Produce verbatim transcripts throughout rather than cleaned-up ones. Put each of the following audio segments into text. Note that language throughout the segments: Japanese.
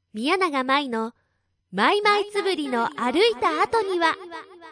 宮永舞のマイマイつぶりの歩いた後には。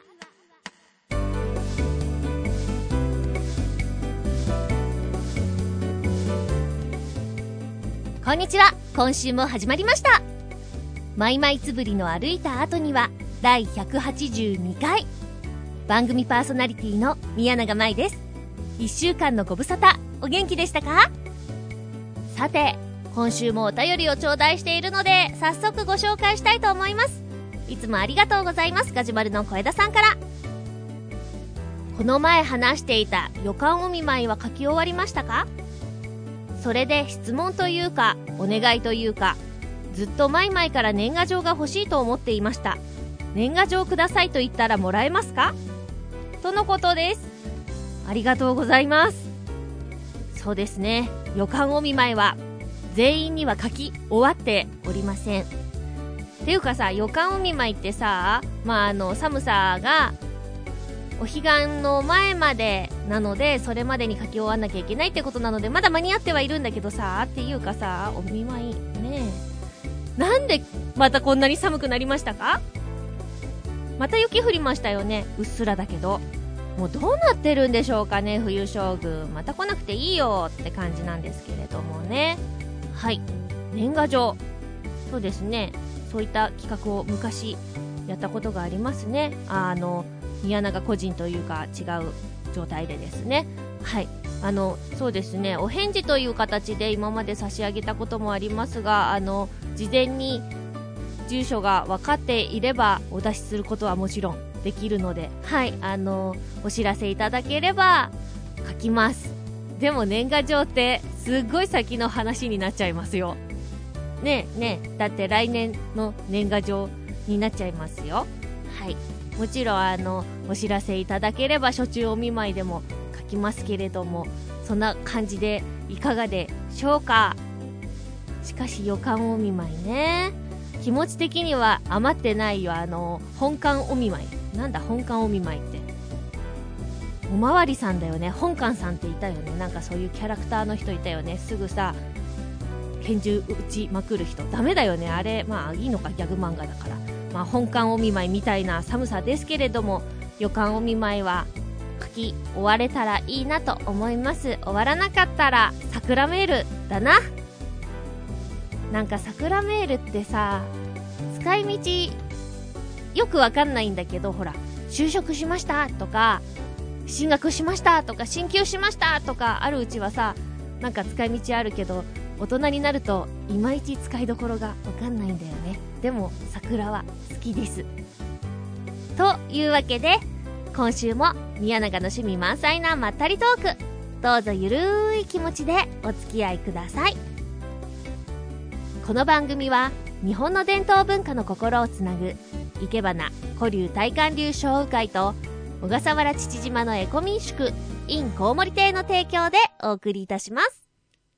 こんにちは。今週も始まりました。マイマイつぶりの歩いた後にはだいひゃくはちじゅうにかい。番組パーソナリティの宮永舞です。いっしゅうかんのご無沙汰、お元気でしたか？さて、今週もお便りを頂戴しているので早速ご紹介したいと思います。いつもありがとうございます。ガジュマルの小枝さんから。この前話していた予感お見舞いは書き終わりましたか？それで質問というかお願いというか、ずっとマイマイから年賀状が欲しいと思っていました。年賀状くださいと言ったらもらえますか？とのことです。ありがとうございます。そうですね、予感お見舞いは全員には書き終わっておりません。っていうかさ、予感お見舞いってさ、まああの寒さがお彼岸の前までなので、それまでに書き終わんなきゃいけないってことなので、まだ間に合ってはいるんだけどさ、っていうかさ、お見舞いねえ、なんでまたこんなに寒くなりましたか？また雪降りましたよね。うっすらだけど、もうどうなってるんでしょうかね。冬将軍また来なくていいよって感じなんですけれどもね。はい、年賀状、そうですね、そういった企画を昔やったことがありますね。あの宮永個人というか違う状態でですね。はい、あのそうですね、お返事という形で今まで差し上げたこともありますが、あの事前に住所が分かっていればお出しすることはもちろんできるので、はい、あのお知らせいただければ書きます。でも年賀状ってすっごい先の話になっちゃいますよねえねえ、だって来年の年賀状になっちゃいますよ。はい、もちろんあのお知らせいただければ初中お見舞いでも書きますけれども、そんな感じでいかがでしょうか。しかし予感お見舞いね、気持ち的には余ってないよ。あの本館お見舞い、なんだ本館お見舞いって、おまわりさんだよね。本館さんっていたよね。なんかそういうキャラクターの人いたよね。すぐさ拳銃撃ちまくる人、ダメだよねあれ。まあいいのか、ギャグ漫画だから。まあ本館お見舞いみたいな寒さですけれども、予感お見舞いは書き終われたらいいなと思います。終わらなかったら桜メールだな。なんか桜メールってさ、使い道よくわかんないんだけど、ほら就職しましたとか進学しましたとか進級しましたとかあるうちはさ、なんか使い道あるけど、大人になるといまいち使いどころがわかんないんだよね。でも桜は好きです。というわけで今週も宮永の趣味満載なまったりトーク、どうぞゆるい気持ちでお付き合いください。この番組は日本の伝統文化の心をつなぐいけばな古流大観流商雨会と小笠原父島のエコ民宿 in コウモリ亭の提供でお送りいたします。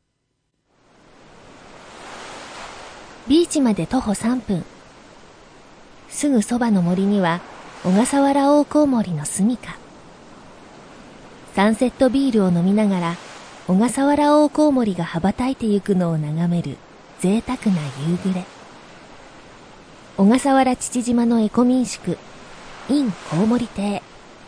ビーチまで徒歩さんぷん、すぐそばの森には小笠原大コウモリの住処。サンセットビールを飲みながら小笠原大コウモリが羽ばたいてゆくのを眺める贅沢な夕暮れ。小笠原父島のエコ民宿 in コウモリ亭。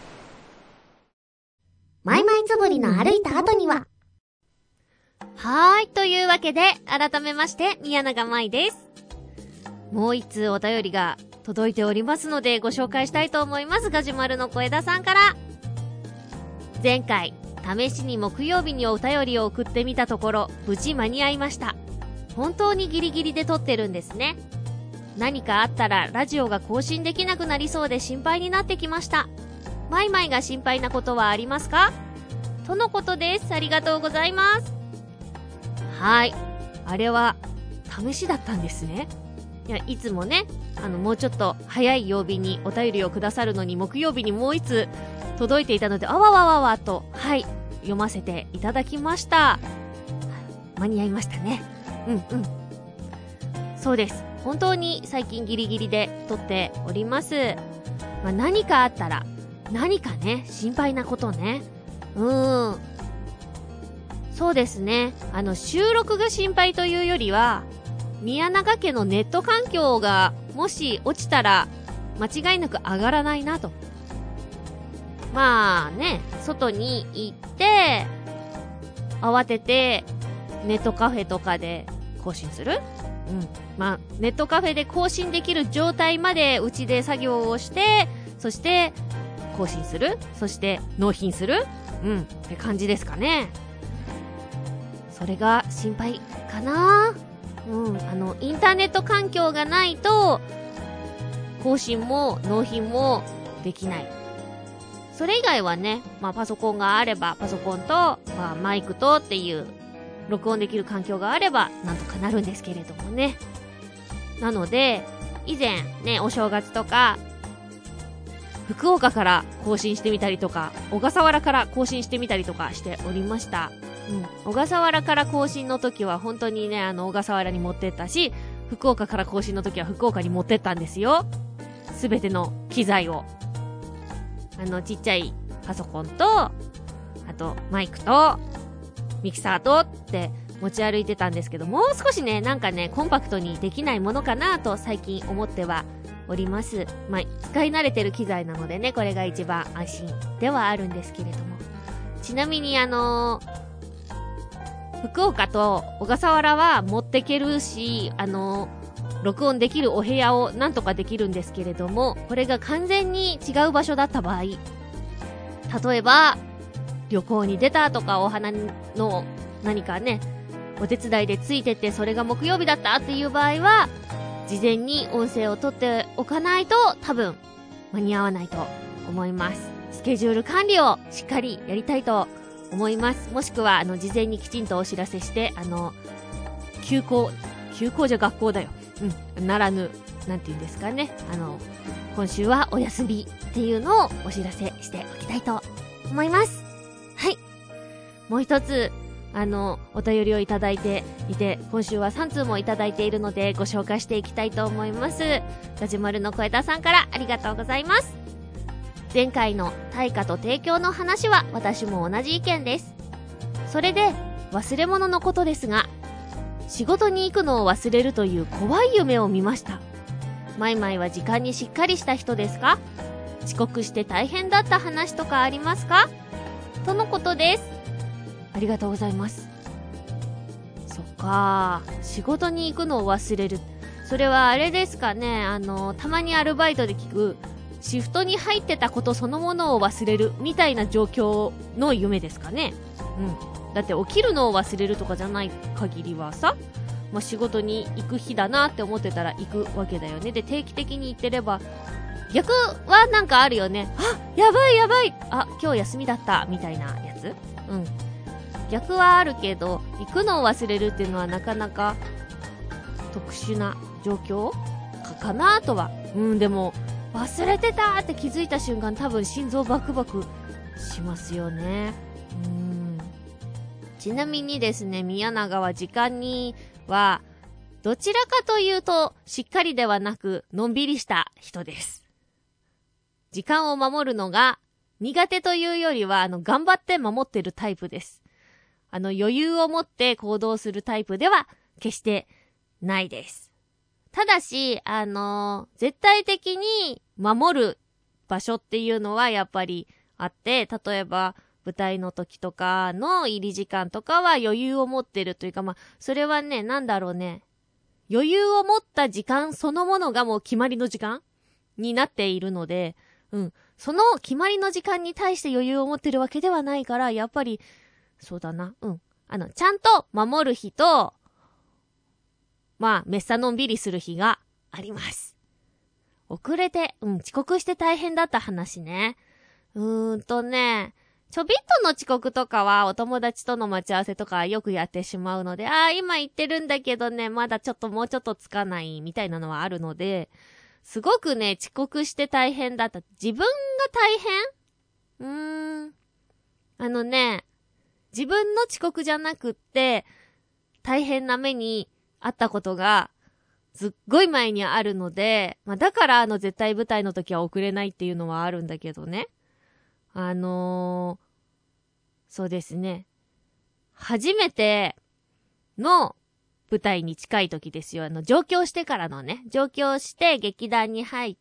マイマイつぶりの歩いた後には。はーい、というわけで改めまして宮永舞です。もう一通お便りが届いておりますのでご紹介したいと思います。ガジュマルの小枝さんから。前回試しに木曜日にお便りを送ってみたところ無事間に合いました。本当にギリギリで撮ってるんですね。何かあったらラジオが更新できなくなりそうで心配になってきました。マイマイが心配なことはありますか？とのことです。ありがとうございます。はい、あれは試しだったんですね。いや、いつもね、あのもうちょっと早い曜日にお便りをくださるのに、木曜日にもう一つ届いていたので、あわわわわと、はい、読ませていただきました。間に合いましたね。うんうん、そうです。本当に最近ギリギリで撮っております。まあ、何かあったら、何かね、心配なことね。うーん。そうですね。あの、収録が心配というよりは、 宮永家のネット環境がもし落ちたら間違いなく上がらないなと。まあね、外に行って慌ててネットカフェとかで更新する？うん。まあネットカフェで更新できる状態までうちで作業をして、そして更新する、そして納品する、うんって感じですかね。それが心配かな。うん、あのインターネット環境がないと更新も納品もできない。それ以外はね、まあパソコンがあればパソコンと、まあ、マイクとっていう録音できる環境があればなんとかなるんですけれどもね。なので以前ね、お正月とか福岡から更新してみたりとか、小笠原から更新してみたりとかしておりました。うん、小笠原から更新の時は本当にね、あの小笠原に持ってったし、福岡から更新の時は福岡に持ってったんですよ。すべての機材を、あのちっちゃいパソコンと、あとマイクとミキサーとって持ち歩いてたんですけど、もう少しね、なんかね、コンパクトにできないものかなと最近思ってはおります。まあ、使い慣れてる機材なのでね、これが一番安心ではあるんですけれども。ちなみにあのー、福岡と小笠原は持ってけるし、あのー、録音できるお部屋をなんとかできるんですけれども、これが完全に違う場所だった場合、例えば旅行に出たとか、お花の何かね、お手伝いでついてって、それが木曜日だったっていう場合は事前に音声を取っておかないと多分間に合わないと思います。スケジュール管理をしっかりやりたいと思います。もしくはあの事前にきちんとお知らせして、あの休校休校じゃ学校だよ、うんならぬ、なんていうんですかね、あの今週はお休みっていうのをお知らせしておきたいと思います。はい、もう一つあのお便りをいただいていて、今週はさん通もいただいているのでご紹介していきたいと思います。ガジュマルの小枝さんからありがとうございます。前回の対価と提供の話は私も同じ意見です。それで忘れ物のことですが、仕事に行くのを忘れるという怖い夢を見ました。マイマイは時間にしっかりした人ですか？遅刻して大変だった話とかありますか？とのことです。ありがとうございます。そっかー、仕事に行くのを忘れる。それはあれですかね、あのたまにアルバイトで聞くシフトに入ってたことそのものを忘れるみたいな状況の夢ですかね。うん。だって起きるのを忘れるとかじゃない限りはさ、まあ、仕事に行く日だなって思ってたら行くわけだよね。で、定期的に行ってれば、逆はなんかあるよね。あ、やばいやばい、あ、今日休みだったみたいなやつ。うん。逆はあるけど、行くのを忘れるっていうのはなかなか特殊な状況かかなとは。うん、でも忘れてたって気づいた瞬間、多分心臓バクバクしますよね。うーん。ちなみにですね、宮永は時間にはどちらかというとしっかりではなくのんびりした人です。時間を守るのが苦手というよりは、あの頑張って守ってるタイプです。あの余裕を持って行動するタイプでは決してないです。ただし、あのー、絶対的に守る場所っていうのはやっぱりあって、例えば舞台の時とかの入り時間とかは余裕を持ってるというか、まあ、それはね、なんだろうね。余裕を持った時間そのものがもう決まりの時間になっているので、うん。その決まりの時間に対して余裕を持ってるわけではないから、やっぱり、そうだな、うん。あの、ちゃんと守る日と、まあ、めっさのんびりする日があります。遅れて、うん、遅刻して大変だった話ね。うーんとね、ちょびっとの遅刻とかはお友達との待ち合わせとかよくやってしまうので、ああ、今行ってるんだけどね、まだちょっともうちょっとつかないみたいなのはあるので、すごくね、遅刻して大変だった。自分が大変？うーん。あのね、自分の遅刻じゃなくって、大変な目にあったことがすっごい前にあるので、まあ、だからあの絶対舞台の時は遅れないっていうのはあるんだけどね。あのー、そうですね。初めての舞台に近い時ですよ。あの、上京してからのね、上京して劇団に入って、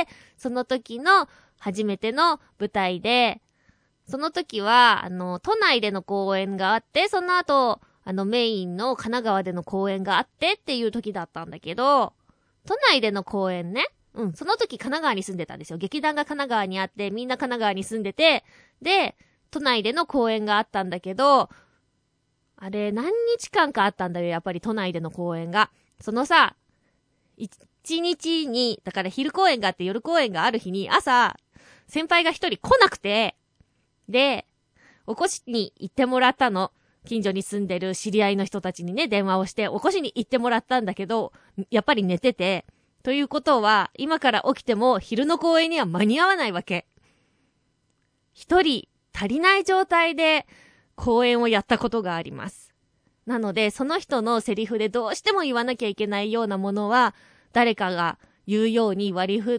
その時の初めての舞台で、その時は、あの、都内での公演があって、その後、あの、メインの神奈川での公演があってっていう時だったんだけど、都内での公演ね、うん、その時神奈川に住んでたんですよ。劇団が神奈川にあって、みんな神奈川に住んでて、で、都内での公演があったんだけど、あれ、何日間かあったんだよ、やっぱり都内での公演が。そのさ、一日に、だから昼公演があって夜公演がある日に、朝、先輩が一人来なくて、で、起こしに行ってもらったの。近所に住んでる知り合いの人たちにね、電話をして、起こしに行ってもらったんだけど、やっぱり寝てて、ということは、今から起きても昼の公演には間に合わないわけ。一人足りない状態で公演をやったことがあります。なので、その人のセリフでどうしても言わなきゃいけないようなものは、誰かが言うように割り振って、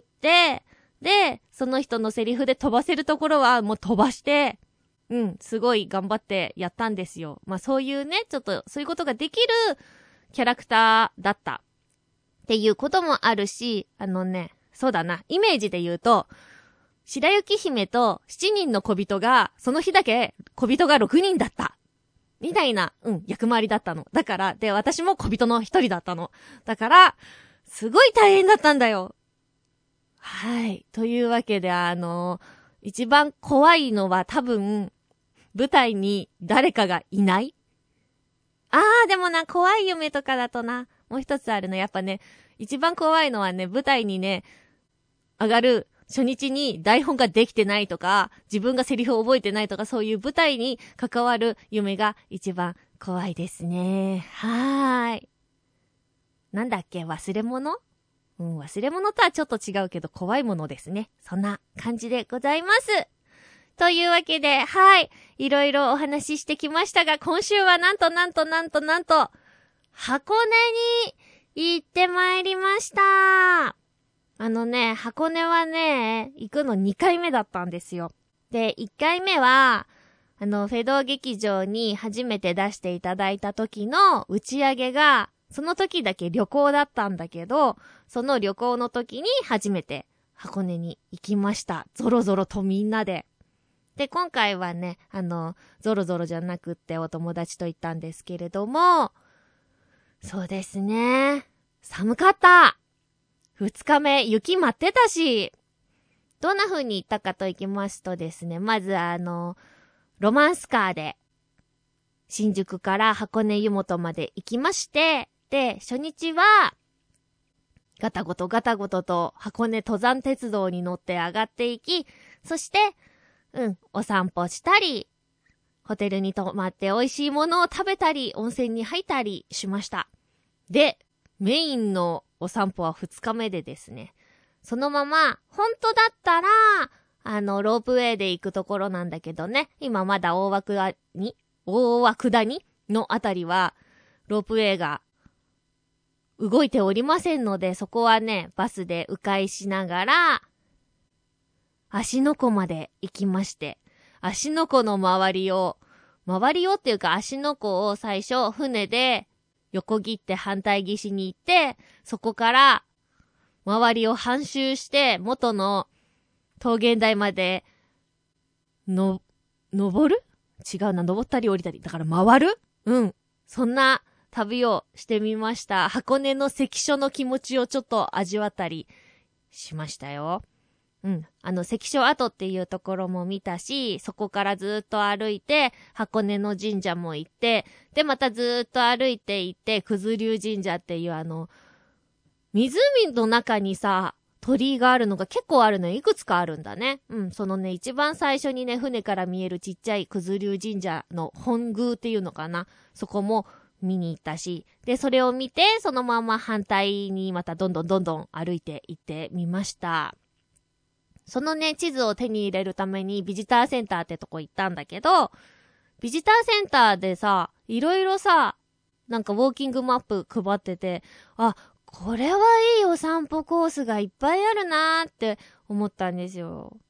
で、その人のセリフで飛ばせるところはもう飛ばして、うん、すごい頑張ってやったんですよ。まあそういうね、ちょっとそういうことができるキャラクターだったっていうこともあるし、あのね、そうだな、イメージで言うと、白雪姫と七人の小人が、その日だけ小人が六人だった。みたいな、うん、役回りだったの。だから、で、私も小人の一人だったの。だから、すごい大変だったんだよ。はい。というわけで、あの、一番怖いのは多分、舞台に誰かがいない。あー、でもな、怖い夢とかだとな、もう一つあるの。やっぱね、一番怖いのはね、舞台にね、上がる初日に台本ができてないとか、自分がセリフを覚えてないとか、そういう舞台に関わる夢が一番怖いですね。はーい。なんだっけ、忘れ物？うん、忘れ物とはちょっと違うけど怖いものですね。そんな感じでございます。というわけで、はい。いろいろお話ししてきましたが、今週はなんとなんとなんとなんと、箱根に行ってまいりました。あのね、箱根はね、行くのにかいめだったんですよ。で、いっかいめは、あの、フェドー劇場に初めて出していただいた時の打ち上げが、その時だけ旅行だったんだけど、その旅行の時に初めて箱根に行きました。ゾロゾロとみんなで。で、今回はね、あの、ゾロゾロじゃなくってお友達と行ったんですけれども、そうですね。寒かった。二日目、雪舞ってたし、どんな風に行ったかと行きますとですね、まずあの、ロマンスカーで、新宿から箱根湯本まで行きまして、で、初日は、ガタゴトガタゴトと箱根登山鉄道に乗って上がっていき、そして、うん、お散歩したり、ホテルに泊まって美味しいものを食べたり、温泉に入ったりしました。で、メインのお散歩は二日目でですね、そのまま、本当だったら、あの、ロープウェイで行くところなんだけどね、今まだ大涌谷、大涌谷のあたりは、ロープウェイが動いておりませんので、そこはね、バスで迂回しながら、芦ノ湖まで行きまして、芦ノ湖の周りを、周りをっていうか芦ノ湖を最初船で横切って反対岸に行って、そこから周りを半周して元の桃源台までの、登る？違うな、登ったり降りたり。だから回る？うん。そんな旅をしてみました。箱根の関所の気持ちをちょっと味わったりしましたよ。うん。あの、関所跡っていうところも見たし、そこからずっと歩いて、箱根の神社も行って、で、またずっと歩いて行って、九頭龍神社っていうあの、湖の中にさ、鳥居があるのが結構あるのよ。いくつかあるんだね。うん。そのね、一番最初にね、船から見えるちっちゃい九頭龍神社の本宮っていうのかな。そこも見に行ったし。で、それを見て、そのまま反対にまたどんどんどんどん歩いて行ってみました。そのね、地図を手に入れるためにビジターセンターってとこ行ったんだけど、ビジターセンターでさ、いろいろさ、なんかウォーキングマップ配ってて、あ、これはいいお散歩コースがいっぱいあるなーって思ったんですよ。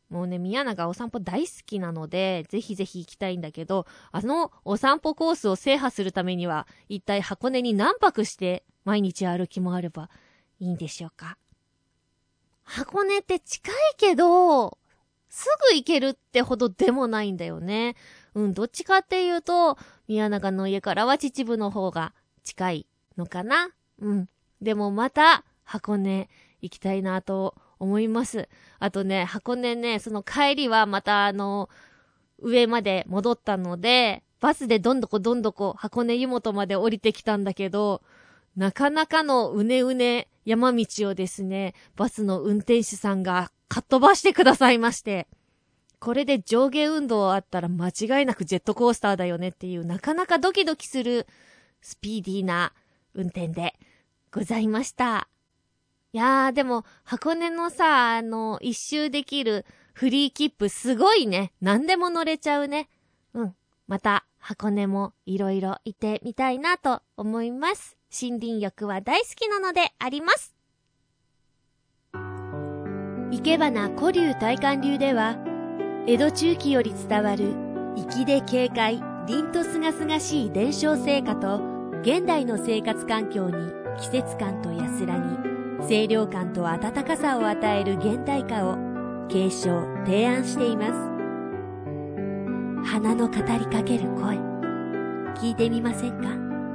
もうね、宮永お散歩大好きなので、ぜひぜひ行きたいんだけど、あのお散歩コースを制覇するためには、一体箱根に何泊して毎日歩き回ればいいんでしょうか。箱根って近いけど、すぐ行けるってほどでもないんだよね。うん、どっちかっていうと、宮永の家からは秩父の方が近いのかな。うん。でもまた箱根行きたいなと思います。あとね、箱根ね、その帰りはまたあの、上まで戻ったので、バスでどんどこどんどこ箱根湯本まで降りてきたんだけど、なかなかのうねうね山道をですね、バスの運転手さんがかっ飛ばしてくださいまして、これで上下運動あったら間違いなくジェットコースターだよねっていう、なかなかドキドキするスピーディーな運転でございました。いやーでも箱根のさ、あの一周できるフリー切符すごいね。何でも乗れちゃうね。うん。また箱根もいろいろ行ってみたいなと思います。森林浴は大好きなのであります。生け花古流大観流では、江戸中期より伝わる粋で軽快、凛とすがすがしい伝承成果と、現代の生活環境に季節感と安らぎ、清涼感と温かさを与える現代化を継承、提案しています。花の語りかける声、聞いてみませんか？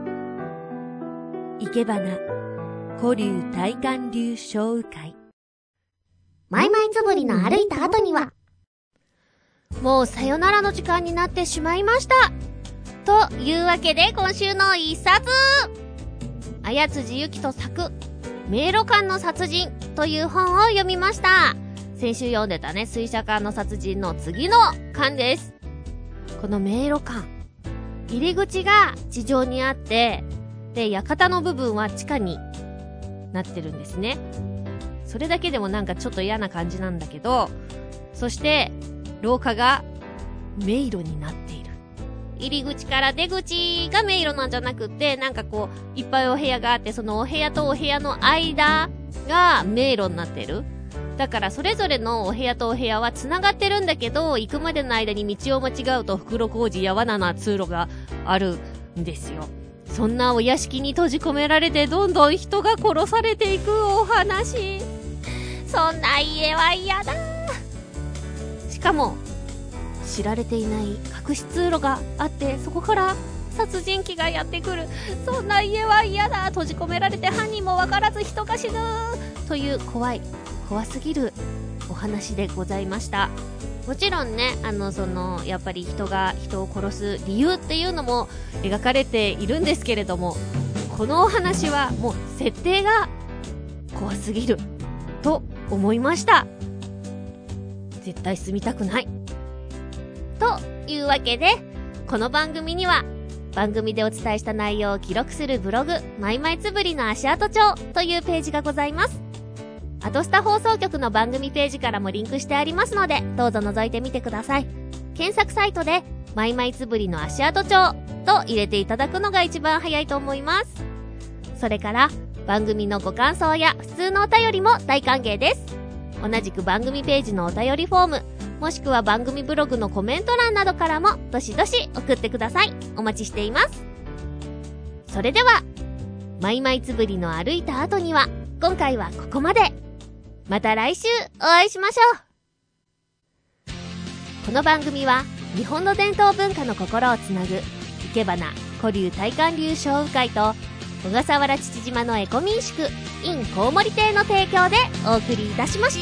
生け花古流大観流小雨会。 マイマイつぶりの歩いた後には、 もうさよならの時間になってしまいました。というわけで今週の一冊、綾辻ゆきと作迷路館の殺人という本を読みました。先週読んでたね、水車館の殺人の次の巻です。この迷路館、入り口が地上にあって、で館の部分は地下になってるんですね。それだけでもなんかちょっと嫌な感じなんだけど、そして廊下が迷路になっている。入り口から出口が迷路なんじゃなくて、なんかこういっぱいお部屋があって、そのお部屋とお部屋の間が迷路になってる。だからそれぞれのお部屋とお部屋は繋がってるんだけど、行くまでの間に道を間違うと袋小路や罠な通路があるんですよ。そんなお屋敷に閉じ込められてどんどん人が殺されていくお話。そんな家は嫌だ。しかも知られていない隠し通路があって、そこから殺人鬼がやってくる。そんな家は嫌だ。閉じ込められて犯人も分からず人が死ぬという怖い怖すぎるお話でございました。もちろんね、あのそのやっぱり人が人を殺す理由っていうのも描かれているんですけれども、このお話はもう設定が怖すぎると思いました。絶対住みたくない。というわけで、この番組には番組でお伝えした内容を記録するブログ、マイマイつぶりの足跡帳というページがございます。アトスタ放送局の番組ページからもリンクしてありますので、どうぞ覗いてみてください。検索サイトでマイマイつぶりの足跡帳と入れていただくのが一番早いと思います。それから番組のご感想や普通のお便りも大歓迎です。同じく番組ページのお便りフォーム、もしくは番組ブログのコメント欄などからもどしどし送ってください。お待ちしています。それでは、マイマイつぶりの歩いた後には、今回はここまで。また来週お会いしましょう。この番組は日本の伝統文化の心をつなぐ生け花古流大観流小雨会と小笠原父島のエコ民宿 in コウモリ亭の提供でお送りいたしました。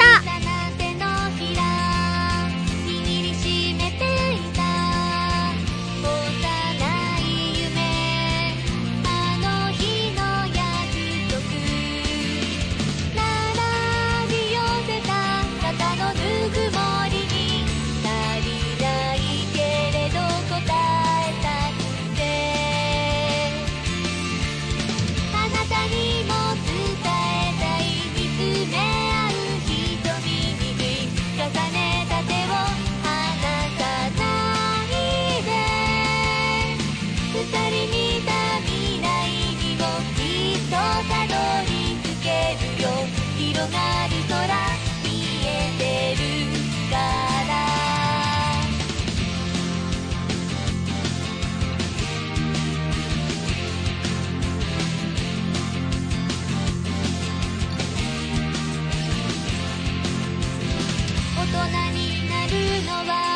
広がる空見えてるかになるのは